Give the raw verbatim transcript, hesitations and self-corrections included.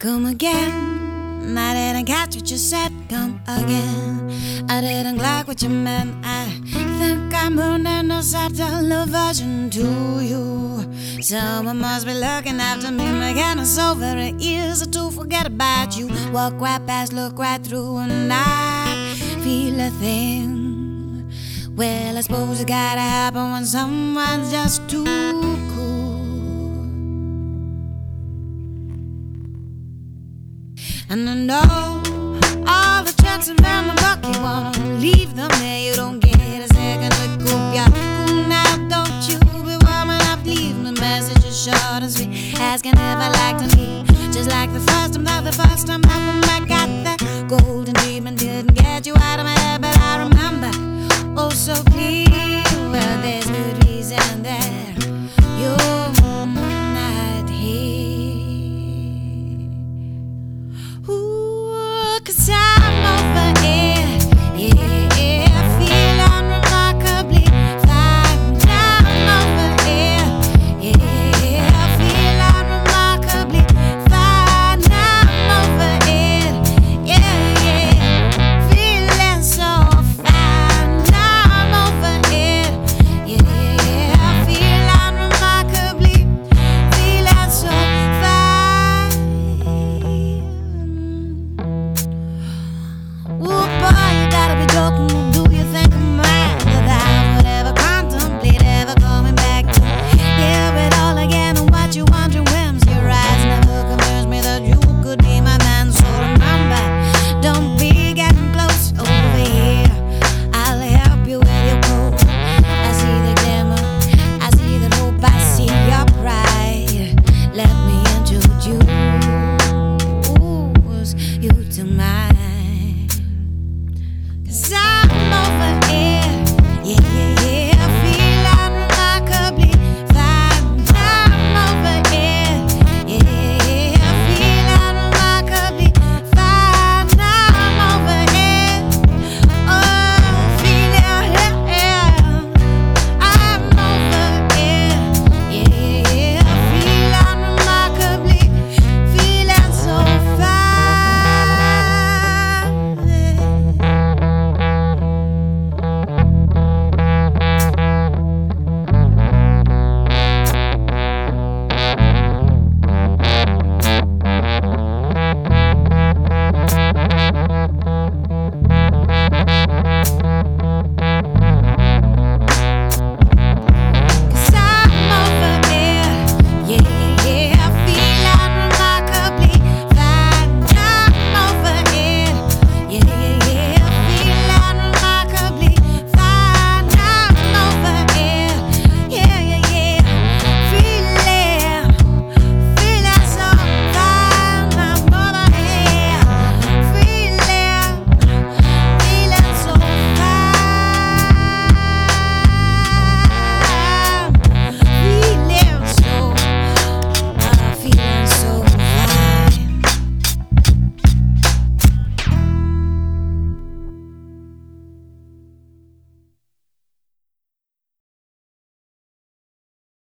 Come again. I didn't catch what you said. Come again. I didn't like what you meant. I think I'm running a subtle aversion to you. Someone must be looking after me, making it so very easy to forget about you. Walk right past, look right through, and I feel a thing. Well, I suppose it gotta happen when someone's just too cool. And I know all the tricks around the block, you wanna leave them there. You don't get a second to coop. You're cool now, don't you be warming up. Leave me messages short and sweet, asking if I like to meet. Just like the first time, like the first time that when I got that golden dream and didn't get you out of my head. But I remember, oh so clear, well there's good reason there. You're not here. Ooh, 'cause I